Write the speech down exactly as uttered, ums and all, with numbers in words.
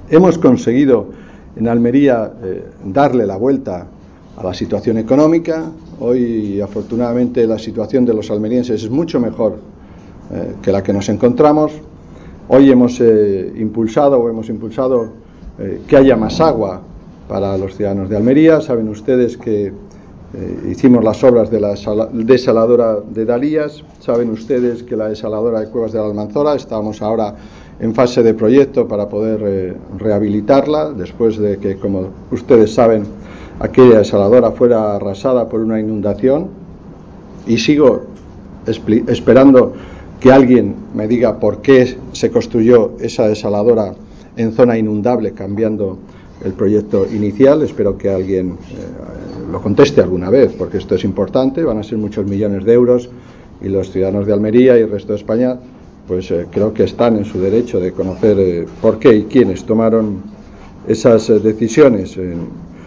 Hemos conseguido en Almería eh, darle la vuelta a la situación económica. Hoy, afortunadamente, la situación de los almerienses es mucho mejor eh, que la que nos encontramos. Hoy hemos eh, impulsado o hemos impulsado eh, que haya más agua para los ciudadanos de Almería. Saben ustedes que eh, hicimos las obras de la desaladora de Dalías. Saben ustedes que la desaladora de Cuevas de la Almanzora, estamos ahora en fase de proyecto para poder eh, rehabilitarla, después de que, como ustedes saben, aquella desaladora fuera arrasada por una inundación. Y sigo esperando que alguien me diga por qué se construyó esa desaladora en zona inundable, cambiando el proyecto inicial. Espero que alguien eh, lo conteste alguna vez, porque esto es importante. Van a ser muchos millones de euros y los ciudadanos de Almería y el resto de España pues eh, creo que están en su derecho de conocer eh, por qué y quiénes tomaron esas eh, decisiones. Eh,